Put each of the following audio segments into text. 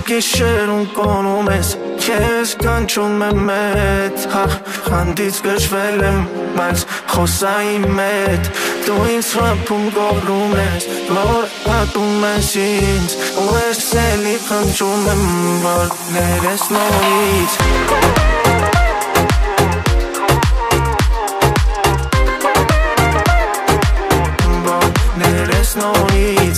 gիշերում կոնում ես Ես կանչում եմ մետ Հանդից գժվել եմ Բայց խոսայի մետ Դու ինձ խփում գողրում ես Որ հատում ես ինձ Ու ես էլի խնդրում եմ Որ ներես նորից Որ ներես նորից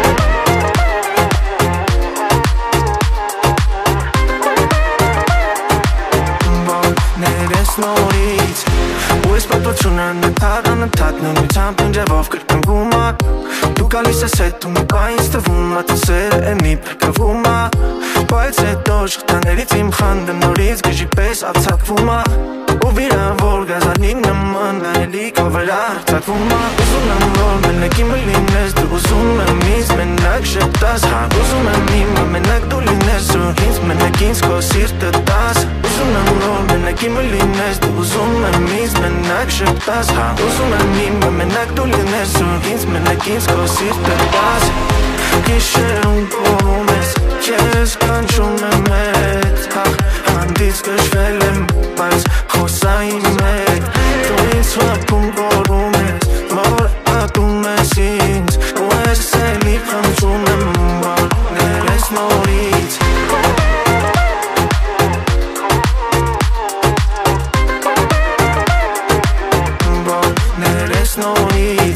Նորից Ու ես պատվացուն անընդհատ նույնությամբ նջավով կրկնվում է Դու գալիս ես հետ ու մի բա ինձ թվում է Թե սերը էնի պրկվում է Բայց հետո շղթաներից իմ խանդը նորից գժի պես ացակվում է Ու վիրավոր գազանի նման էլի քո վրա հարձակվում է Ուզում եմ որ մենակ իմը լինես Դու ուզում եմ ինձ մենակ շպտաս Ուզում եմ իմը մենակ դու լինես Ու ինձ մենակ ինձ քո սիրտը տաս Ուզում եմ որ մենակ իմը լինես Դու ուզում եմ ինձ մենակ շպտաս Ուզում եմ իմը մենակ դու լինես Ու ինձ մենակ ինձ քո սիրտը տաս Գիշերում կոնում ես Ես կանչում եմ հետ Հանդից գժվել եմ Բայց խոսայի մետ Դու ինձ խփում գողրում ես Որ հատում ես ինձ Ու ես էլի խնդրում եմ Որ ներես նորից Որ ներես նորից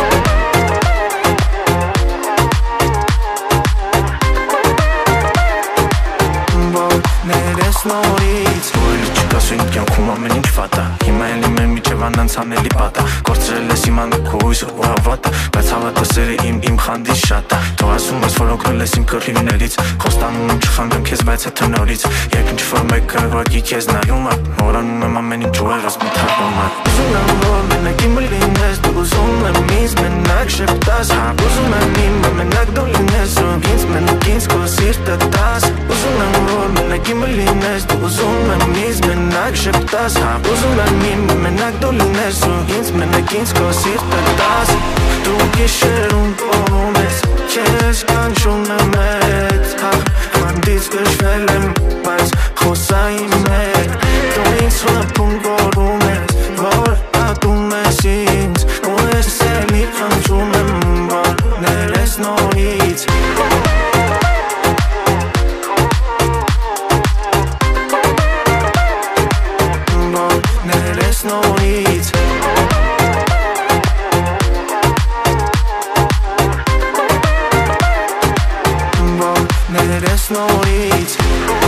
Ներես նորից Որ չկաս ու իմ կյանքում ամեն ինչ վատ է Հիմա էլի մեր միջև անանց անելի պատ է Կորցրել ես իմ անդուք ու հույսը ու հավատը Բայց հավատը սերը իմ խանդից շատ է Թող ասում ես որ օգնել ես իմ կռիվներից Խոստանում եմ չխանդեմ քեզ բայց հետո նորից Երբ ինչ-որ մեկը ուղղակի քեզ նայում է Մոռանում եմ ամեն ինչ ու երես մի թարգում է Ուզում եմ որ մենակ իմը լինես Դու ուզում եմ ինձ մենակ շպտաս Ուզում եմ իմը մենակ դու լինես Ու ինձ մենակ ինձ քո սիրտը տաս Ուզում եմ որ մենակ իմը լինես Դու ուզում եմ ինձ մենակ շպտաս Ուզում եմ իմը մենակ դու լինես Ու ինձ մենակ ինձ քո սիրտը տաս Դու գիշերում կոնում ես Ես կանչում եմ հետ Հանդից գժվել եմ Բայց խոսայի մետ Դու ինձ խփում գողրում ես Որ հատում ես ինձ Ու ես էլի խնդրում եմ Որ ներես նորից Որ ներես նորից Որ ներես նորից